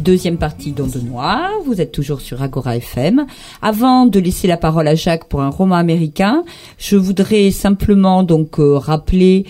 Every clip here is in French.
deuxième partie d'Onde Noire. Vous êtes toujours sur Agora FM. Avant de laisser la parole à Jacques pour un roman américain, je voudrais simplement donc rappeler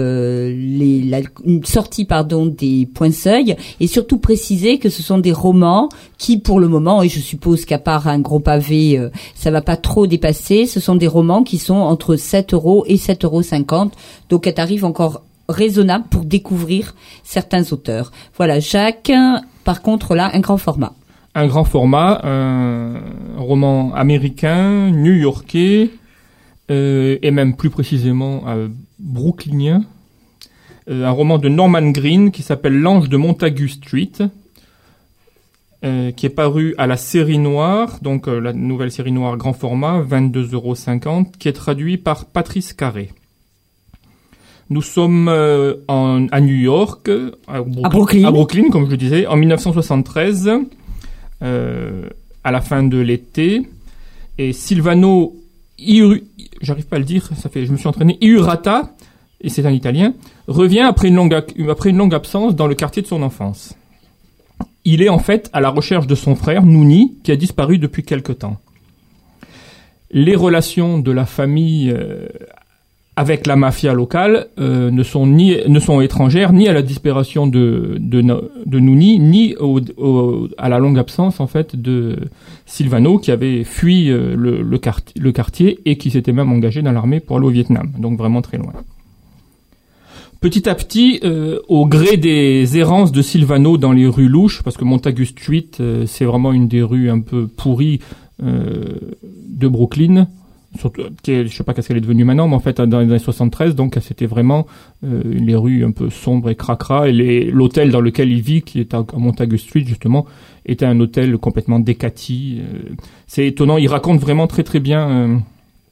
une sortie des Points-Seuil et surtout préciser que ce sont des romans qui, pour le moment, et je suppose qu'à part un gros pavé, ça va pas trop dépasser, ce sont des romans qui sont entre 7 € et 7,50 €. Donc, un tarif encore raisonnable pour découvrir certains auteurs. Voilà, Jacques, par contre, là, un grand format. Un grand format, un roman américain, new-yorkais, et même plus précisément brooklynien. Un roman de Norman Green qui s'appelle L'Ange de Montague Street, qui est paru à la série noire, donc la nouvelle série noire grand format, 22,50 €, qui est traduit par Patrice Carré. Nous sommes à New York, à Brooklyn, comme je le disais, en 1973, à la fin de l'été. Et Silvano j'arrive pas à le dire, je me suis entraîné, Iurata, et c'est un Italien, revient après une longue absence dans le quartier de son enfance. Il est en fait à la recherche de son frère, Nouni, qui a disparu depuis quelque temps. Les relations de la famille avec la mafia locale ne sont étrangères ni à la disparition de Nouni, ni à la longue absence en fait de Silvano, qui avait fui le quartier et qui s'était même engagé dans l'armée pour aller au Vietnam, donc vraiment très loin. Petit à petit, au gré des errances de Silvano dans les rues louches, parce que Montague Street, c'est vraiment une des rues un peu pourries de Brooklyn, surtout, je sais pas qu'est-ce qu'elle est devenue maintenant, mais en fait, dans les années 73, donc, c'était vraiment les rues un peu sombres et cracra, et l'hôtel dans lequel il vit, qui est à Montague Street, justement, était un hôtel complètement décati. C'est étonnant, il raconte vraiment très très bien...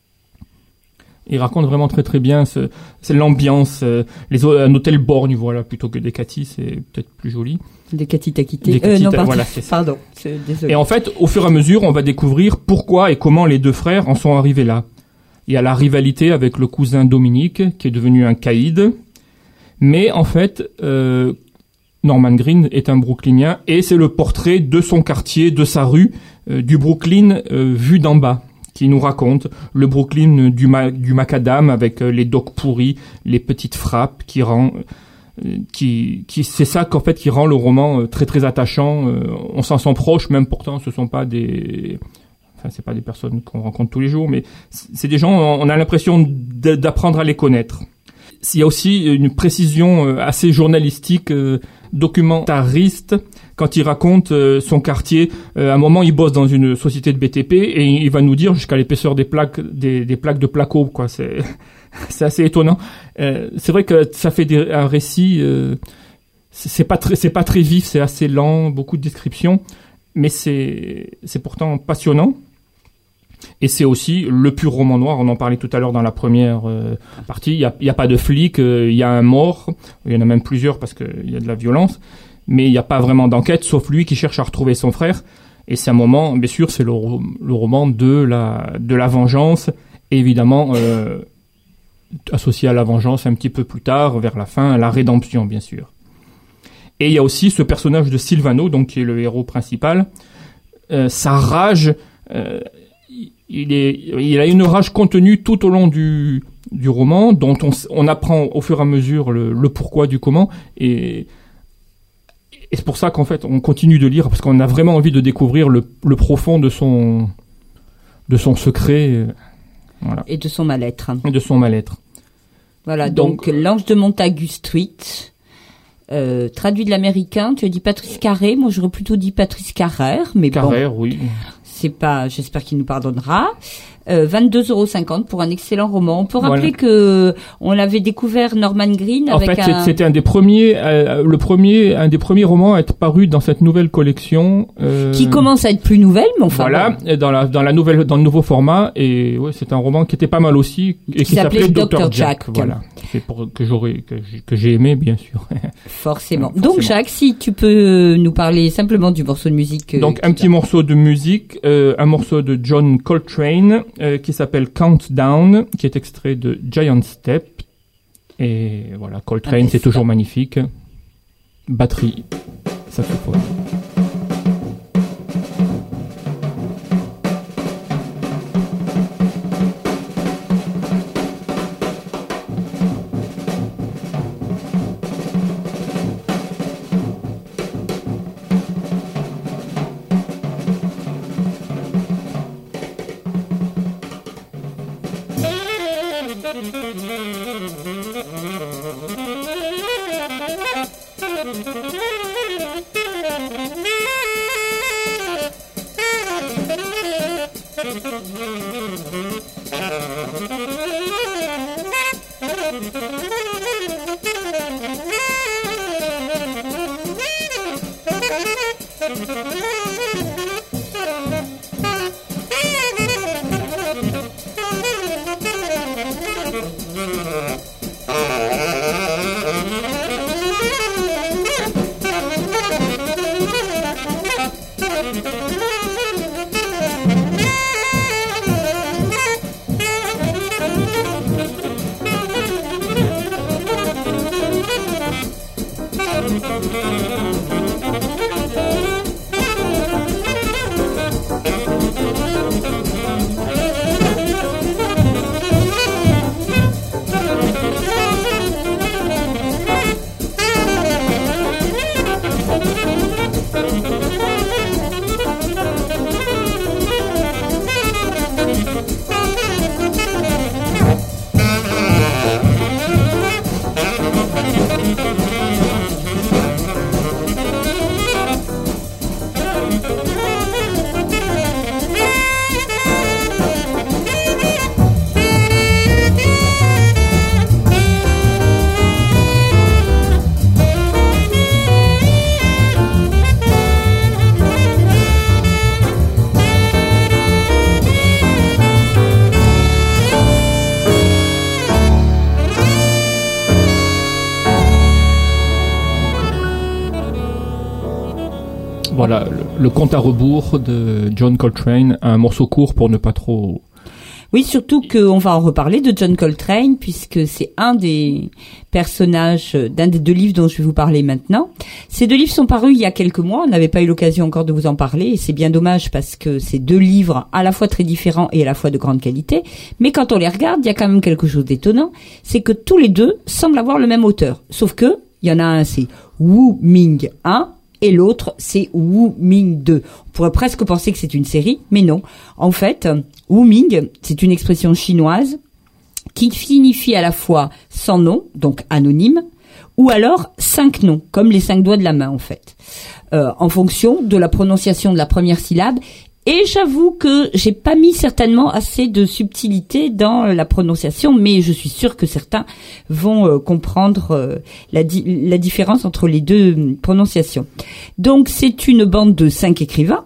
c'est l'ambiance, un hôtel borgne, voilà, plutôt que Décati, c'est peut-être plus joli. Décati t'a quitté. Voilà, c'est ça. Pardon, désolé. Et en fait, au fur et à mesure, on va découvrir pourquoi et comment les deux frères en sont arrivés là. Il y a la rivalité avec le cousin Dominique, qui est devenu un caïd. Mais en fait, Norman Green est un Brooklynien, et c'est le portrait de son quartier, de sa rue, du Brooklyn vu d'en bas, qui nous raconte le Brooklyn du macadam avec les docks pourris, les petites frappes c'est ça qu'en fait qui rend le roman très très attachant. On s'en sent proche, même pourtant c'est pas des personnes qu'on rencontre tous les jours, mais c'est des gens, on a l'impression d'apprendre à les connaître. Il y a aussi une précision assez journalistique, documentariste, quand il raconte son quartier. À un moment, il bosse dans une société de BTP et il va nous dire jusqu'à l'épaisseur des plaques de placo, quoi. C'est assez étonnant. C'est vrai que ça fait un récit. C'est pas très vif, c'est assez lent, beaucoup de descriptions, mais c'est pourtant passionnant. Et c'est aussi le pur roman noir. On en parlait tout à l'heure dans la première partie. Il y a pas de flic, il y a un mort. Il y en a même plusieurs parce qu'il y a de la violence. Mais il n'y a pas vraiment d'enquête, sauf lui qui cherche à retrouver son frère. Et c'est un moment, bien sûr, c'est le roman de la vengeance. Et évidemment, associé à la vengeance un petit peu plus tard, vers la fin, la rédemption, bien sûr. Et il y a aussi ce personnage de Silvano, donc qui est le héros principal. Sa rage... il a une rage contenue tout au long du roman, dont on apprend au fur et à mesure le pourquoi du comment, et c'est pour ça qu'en fait on continue de lire, parce qu'on a vraiment envie de découvrir le profond de son secret, voilà. Et de son mal-être. Voilà, donc L'Ange de Montague Street, traduit de l'américain. Tu as dit Patrice Carré, moi j'aurais plutôt dit Patrice Carrère, mais Carrère, bon. Oui. J'espère qu'il nous pardonnera. 22,50 € pour un excellent roman. On peut rappeler que on l'avait découvert Norman Green avec c'était un des premiers romans à être paru dans cette nouvelle collection. Qui commence à être plus nouvelle, mais enfin. Voilà, bon. dans le nouveau format, et ouais, c'est un roman qui était pas mal aussi, et qui s'appelait Dr. Jack. Voilà. C'est que j'ai aimé, bien sûr. Forcément. Donc, Jacques, si tu peux nous parler simplement du morceau de musique. Donc, un petit morceau de musique, un morceau de John Coltrane, qui s'appelle Countdown, qui est extrait de Giant Step. Et voilà, Coltrane, c'est toujours magnifique. Batterie, saxophone. Voilà, le compte à rebours de John Coltrane, un morceau court pour ne pas trop... Oui, surtout qu'on va en reparler de John Coltrane, puisque c'est un des personnages d'un des deux livres dont je vais vous parler maintenant. Ces deux livres sont parus il y a quelques mois, on n'avait pas eu l'occasion encore de vous en parler, et c'est bien dommage parce que c'est deux livres à la fois très différents et à la fois de grande qualité, mais quand on les regarde, il y a quand même quelque chose d'étonnant, c'est que tous les deux semblent avoir le même auteur, sauf que, il y en a un, c'est Wu Ming 1, et l'autre, c'est Wu Ming 2. On pourrait presque penser que c'est une série, mais non. En fait, Wu Ming, c'est une expression chinoise qui signifie à la fois sans nom, donc anonyme, ou alors 5 noms, comme les 5 doigts de la main, en fait, en fonction de la prononciation de la première syllabe. Et j'avoue que j'ai pas mis certainement assez de subtilité dans la prononciation, mais je suis sûre que certains vont comprendre la différence entre les deux prononciations. Donc c'est une bande de 5 écrivains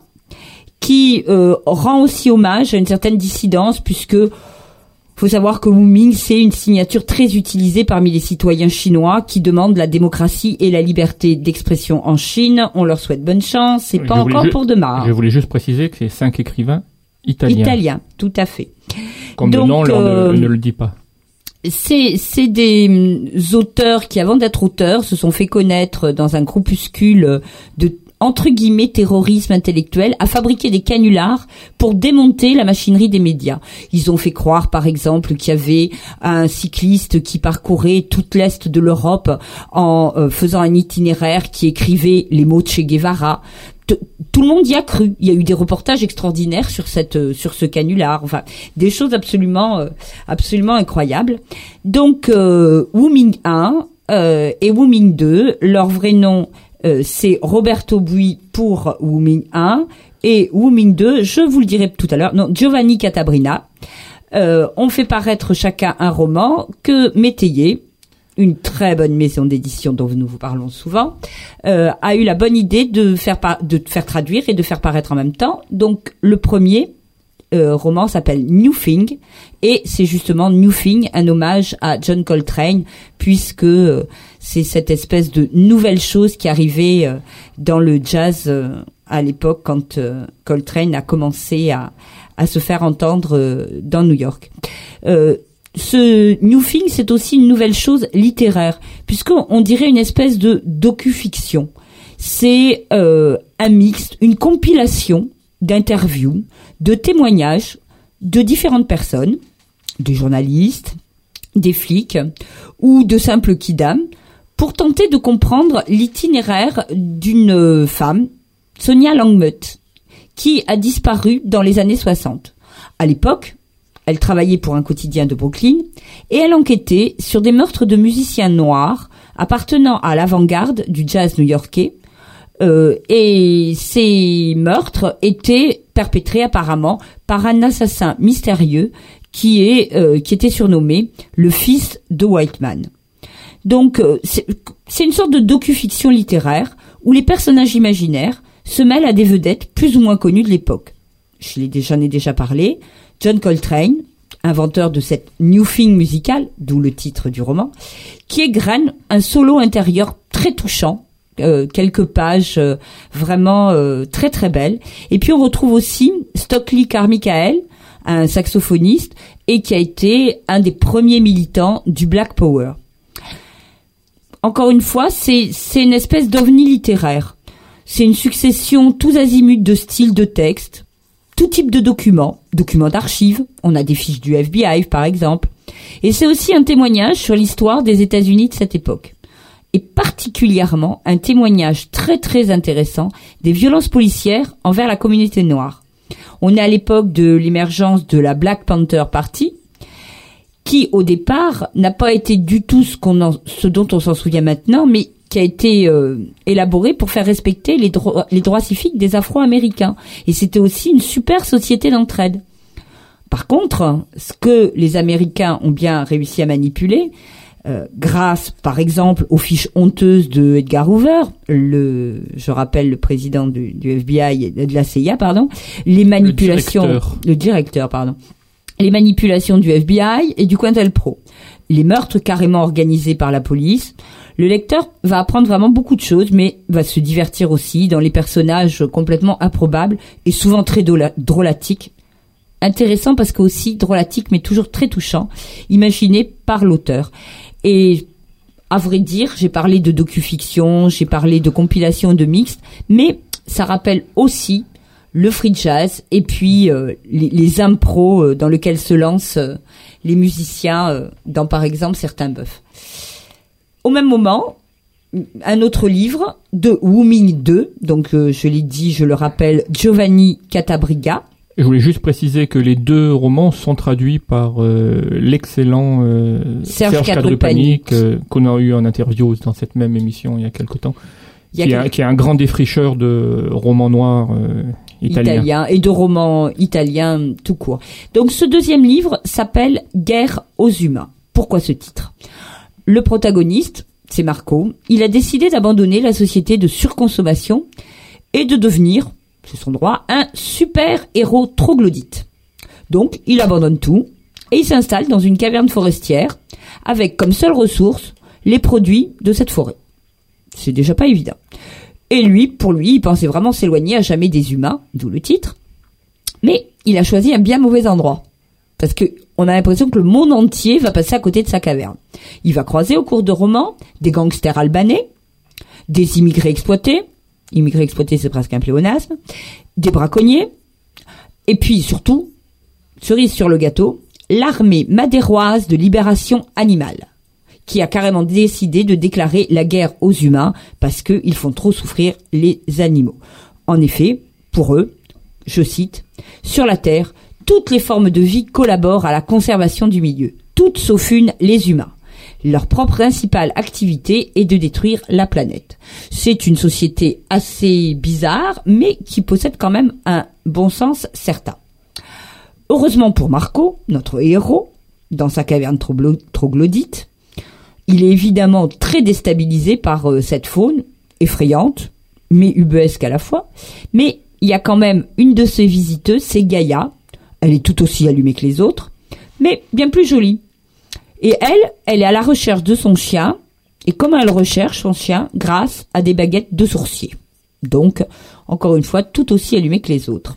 qui rend aussi hommage à une certaine dissidence, puisque faut savoir que Wu Ming, c'est une signature très utilisée parmi les citoyens chinois qui demandent la démocratie et la liberté d'expression en Chine. On leur souhaite bonne chance. C'est pas encore pour demain. Je voulais juste préciser que c'est 5 écrivains italiens. Italiens, tout à fait. Comme donc, le nom ne le dit pas. C'est des auteurs qui, avant d'être auteurs, se sont fait connaître dans un groupuscule de entre guillemets terrorisme intellectuel, à fabriquer des canulars pour démonter la machinerie des médias. Ils ont fait croire, par exemple, qu'il y avait un cycliste qui parcourait toute l'est de l'Europe en faisant un itinéraire qui écrivait les mots de Che Guevara. Tout le monde y a cru. Il y a eu des reportages extraordinaires sur ce canular. Enfin, des choses absolument incroyables. Donc, Wu Ming 1 et Wu Ming 2, leur vrai nom, c'est Roberto Bui pour Wu Ming 1 et Wu Ming 2, je vous le dirai tout à l'heure, non, Giovanni Catabrina. On fait paraître chacun un roman que Métayer, une très bonne maison d'édition dont nous vous parlons souvent, a eu la bonne idée de faire traduire et de faire paraître en même temps. Donc le premier roman s'appelle New Thing et c'est justement New Thing, un hommage à John Coltrane, puisque c'est cette espèce de nouvelle chose qui arrivait dans le jazz à l'époque quand Coltrane a commencé à se faire entendre dans New York. Ce New Thing, c'est aussi une nouvelle chose littéraire, puisqu'on dirait une espèce de docu-fiction. C'est un mix, une compilation d'interviews, de témoignages de différentes personnes, des journalistes, des flics ou de simples kidams, pour tenter de comprendre l'itinéraire d'une femme, Sonia Langmutt, qui a disparu dans les années 60. À l'époque, Elle travaillait pour un quotidien de Brooklyn et elle enquêtait sur des meurtres de musiciens noirs appartenant à l'avant-garde du jazz new-yorkais. Et ces meurtres étaient perpétrés apparemment par un assassin mystérieux qui était surnommé le fils de Whiteman. Donc c'est une sorte de docu-fiction littéraire où les personnages imaginaires se mêlent à des vedettes plus ou moins connues de l'époque. J'en ai déjà parlé. John Coltrane, inventeur de cette new thing musicale, d'où le titre du roman, qui égrène un solo intérieur très touchant, quelques pages vraiment très très belles. Et puis on retrouve aussi Stokely Carmichael, un saxophoniste, et qui a été un des premiers militants du Black Power. Encore une fois, c'est une espèce d'ovni littéraire. C'est une succession tous azimuts de styles de texte, tout type de documents d'archives. On a des fiches du FBI, par exemple. Et c'est aussi un témoignage sur l'histoire des États-Unis de cette époque. Et particulièrement un témoignage très très intéressant des violences policières envers la communauté noire. On est à l'époque de l'émergence de la Black Panther Party, qui au départ n'a pas été du tout ce dont on s'en souvient maintenant, mais qui a été élaboré pour faire respecter les droits civiques des Afro-Américains. Et c'était aussi une super société d'entraide. Par contre, ce que les Américains ont bien réussi à manipuler, grâce, par exemple, aux fiches honteuses de Edgar Hoover, je rappelle le président du FBI, de la CIA, pardon, les manipulations, le directeur, les manipulations du FBI et du COINTELPRO, les meurtres carrément organisés par la police. Le lecteur va apprendre vraiment beaucoup de choses, mais va se divertir aussi dans les personnages complètement improbables et souvent très drôlatiques. Intéressant parce que aussi drôlatique, mais toujours très touchant, imaginé par l'auteur. Et à vrai dire, j'ai parlé de docu-fiction, j'ai parlé de compilation de mixtes, mais ça rappelle aussi le free jazz et puis les impros dans lesquels se lancent les musiciens dans par exemple certains bœufs. Au même moment, un autre livre de Wuming 2, donc je l'ai dit, je le rappelle, Giovanni Cattabriga. Je voulais juste préciser que les deux romans sont traduits par l'excellent Serge Kadrupani, qu'on a eu en interview dans cette même émission il y a quelque temps, qui est un grand défricheur de romans noirs italiens et de romans italiens tout court. Donc ce deuxième livre s'appelle Guerre aux humains. Pourquoi ce titre ? Le protagoniste, c'est Marco, il a décidé d'abandonner la société de surconsommation et de devenir, c'est son droit, un super-héros troglodyte. Donc, il abandonne tout et il s'installe dans une caverne forestière avec comme seule ressource les produits de cette forêt. C'est déjà pas évident. Et pour lui, il pensait vraiment s'éloigner à jamais des humains, d'où le titre. Mais il a choisi un bien mauvais endroit. Parce que on a l'impression que le monde entier va passer à côté de sa caverne. Il va croiser au cours de romans des gangsters albanais, des immigrés exploités, c'est presque un pléonasme, des braconniers, et puis surtout, cerise sur le gâteau, l'armée madéroise de libération animale, qui a carrément décidé de déclarer la guerre aux humains parce qu'ils font trop souffrir les animaux. En effet, pour eux, je cite, « Sur la Terre, toutes les formes de vie collaborent à la conservation du milieu, toutes sauf une, les humains. Leur propre principale activité est de détruire la planète. » C'est une société assez bizarre, mais qui possède quand même un bon sens certain. Heureusement pour Marco, notre héros, dans sa caverne troglodyte, il est évidemment très déstabilisé par cette faune effrayante, mais ubuesque à la fois. Mais il y a quand même une de ses visiteuses, c'est Gaïa. Elle est tout aussi allumée que les autres, mais bien plus jolie. Et elle est à la recherche de son chien. Et comment elle recherche son chien ? Grâce à des baguettes de sourcier. Donc, encore une fois, tout aussi allumée que les autres.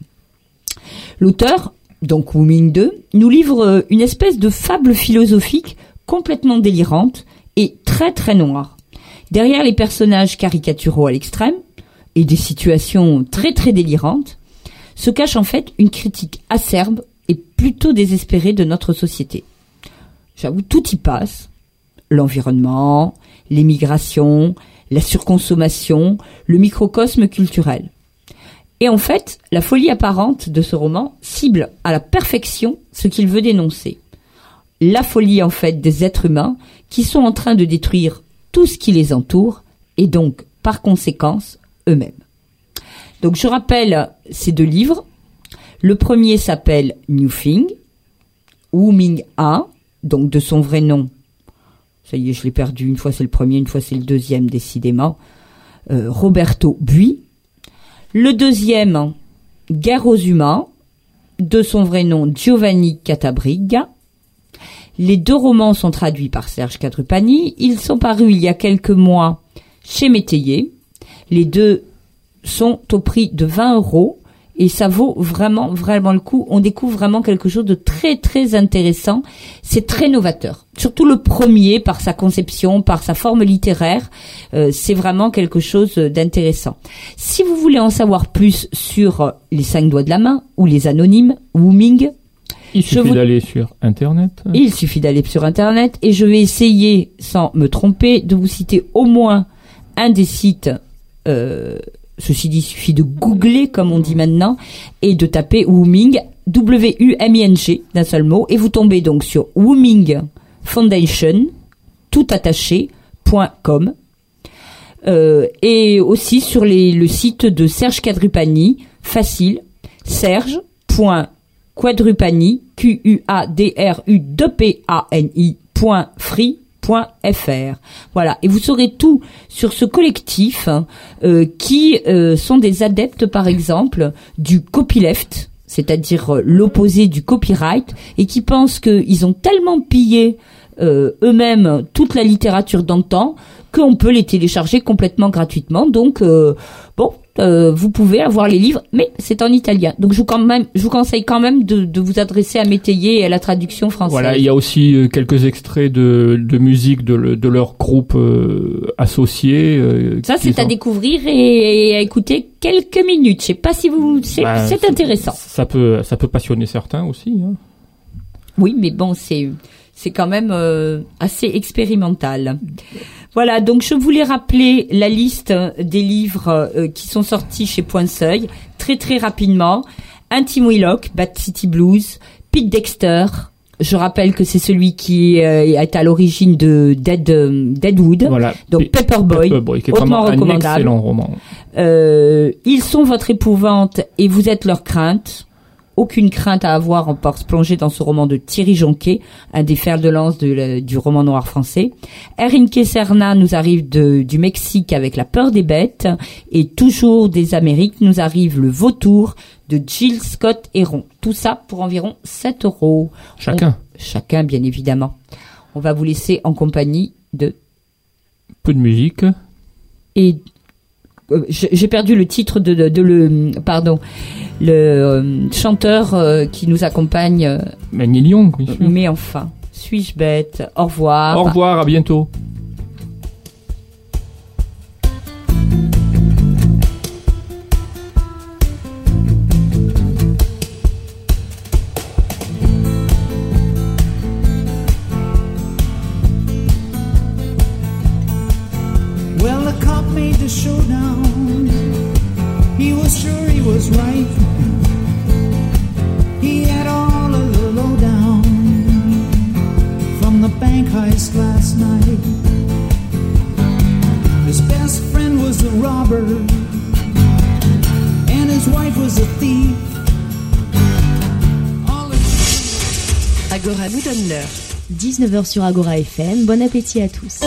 L'auteur, donc Wuming 2, nous livre une espèce de fable philosophique complètement délirante et très très noire. Derrière les personnages caricaturaux à l'extrême et des situations très très délirantes, se cache en fait une critique acerbe et plutôt désespérée de notre société. J'avoue, tout y passe. L'environnement, l'émigration, la surconsommation, le microcosme culturel. Et en fait, la folie apparente de ce roman cible à la perfection ce qu'il veut dénoncer. La folie, en fait, des êtres humains qui sont en train de détruire tout ce qui les entoure et donc, par conséquence, eux-mêmes. Donc, je rappelle ces 2 livres. Le premier s'appelle New Thing, Wu Ming A, donc de son vrai nom. Ça y est, je l'ai perdu. Une fois c'est le premier, une fois c'est le deuxième, décidément. Roberto Bui. Le deuxième, Guerre aux humains, de son vrai nom Giovanni Catabriga. Les 2 romans sont traduits par Serge Cadrupani. Ils sont parus il y a quelques mois chez Métayer. Les 2 sont au prix de 20 € et ça vaut vraiment, vraiment le coup. On découvre vraiment quelque chose de très, très intéressant. C'est très novateur. Surtout le premier, par sa conception, par sa forme littéraire, c'est vraiment quelque chose d'intéressant. Si vous voulez en savoir plus sur les 5 doigts de la main ou les anonymes, Wu Ming, il suffit d'aller sur Internet. Il suffit d'aller sur Internet et je vais essayer, sans me tromper, de vous citer au moins un des sites. Ceci dit, il suffit de googler, comme on dit maintenant, et de taper Wuming, W-U-M-I-N-G, d'un seul mot, et vous tombez donc sur Wuming Foundation, tout attaché, .com, et aussi sur le site de Serge Cadrupani, facile, serge.quadrupani, Quadrupani.free.fr. Voilà, et vous saurez tout sur ce collectif qui sont des adeptes, par exemple, du copyleft, c'est-à-dire l'opposé du copyright, et qui pensent qu'ils ont tellement pillé eux-mêmes toute la littérature d'antan qu'on peut les télécharger complètement gratuitement. Donc, vous pouvez avoir les livres, mais c'est en italien. Donc, je vous conseille quand même de vous adresser à Métayer et à la traduction française. Voilà, il y a aussi quelques extraits de musique de leur groupe associé. Ça, c'est à découvrir et à écouter quelques minutes. Je sais pas si c'est intéressant. Ça peut passionner certains aussi. Hein. Oui, mais bon, c'est quand même assez expérimental. Voilà, donc je voulais rappeler la liste des livres qui sont sortis chez Point Seuil, très très rapidement. Un Tim Willock, Bad City Blues, Pete Dexter. Je rappelle que c'est celui qui est à l'origine de Deadwood. Voilà. Donc Paperboy, qui est hautement recommandable. Un excellent roman. Ils sont votre épouvante et vous êtes leur crainte. Aucune crainte à avoir en se plonger dans ce roman de Thierry Jonquet, un des fers de lance du roman noir français. Enrique Serna nous arrive du Mexique avec La peur des bêtes, et toujours des Amériques nous arrive Le Vautour de Jill Scott Heron. Tout ça pour environ 7 €. Chacun, bien évidemment. On va vous laisser en compagnie de... peu de musique. Et... j'ai perdu le titre le chanteur qui nous accompagne. Neil Young, bien sûr. Mais enfin, suis-je bête? Au revoir. Au revoir, à bientôt. Well, the cop made the showdown. He was sure he was right. He had all of the lowdown from the bank heist last night. His best friend was a robber, and his wife was a thief. Agora nous donne l'heure. 19h sur Agora FM. Bon appétit à tous.